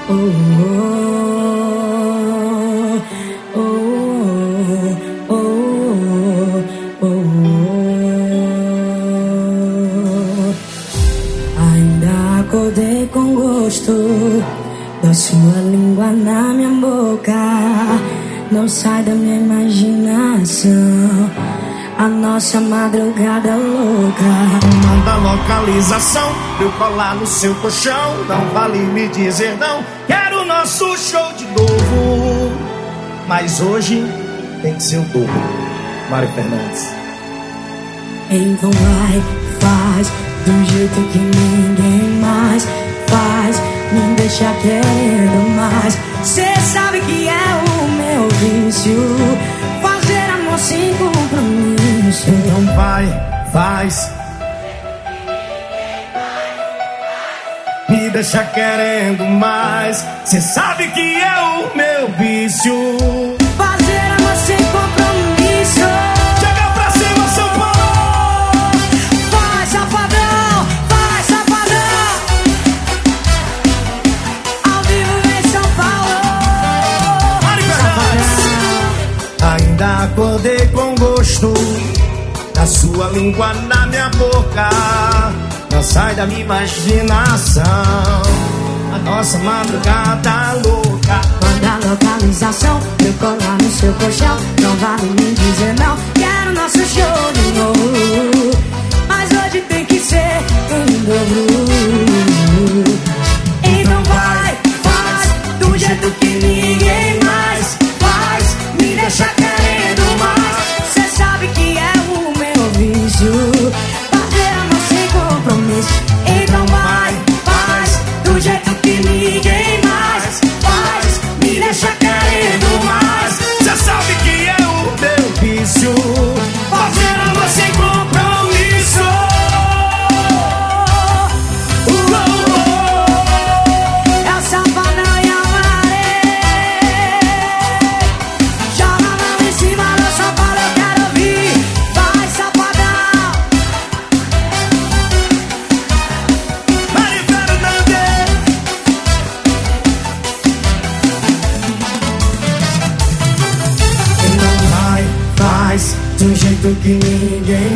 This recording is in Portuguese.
Oh, oh, oh, oh, oh. Ainda acordei com gosto da sua língua na minha boca. Não sai da minha imaginação a nossa madrugada louca. Manda localização pra eu colar no seu colchão. Não vale me dizer não, quero o nosso show de novo. Mas hoje tem que ser o dobro. Mário Fernandes. Então vai, faz do jeito que ninguém mais faz. Me deixa querendo mais. Cê sabe que é o meu vício, fazer amor sem compromisso. Então vai, faz. Me deixa querendo mais. Cê sabe que é o meu vício, fazer amor sem compromisso. Chega pra cima, São Paulo. Vai, safadão, vai, safadão. Ao vivo em São Paulo. Mário Fernandes. Ainda acordei com gosto da sua língua na minha boca. Não sai da minha imaginação a nossa madrugada louca. Manda localização, eu colar no seu colchão. Não vale me dizer não, quero nosso show de novo. Mas hoje tem que ser em dobro. Então vai, faz do jeito que ninguém mais faz. Me deixa querendo mais. Cê sabe que é o meu vício, fazer amor sem compromisso. Então vai, faz do jeito que ninguém mais faz. Me deixa querendo mais. Cê sabe que é o meu vício, fazer amor sem compromisso. É o Safadão e a Maré. Joga a mão em cima do São Paulo, eu quero ouvir. Vai, Safadão. Mário Fernandes. Então vai, faz do jeito que ninguém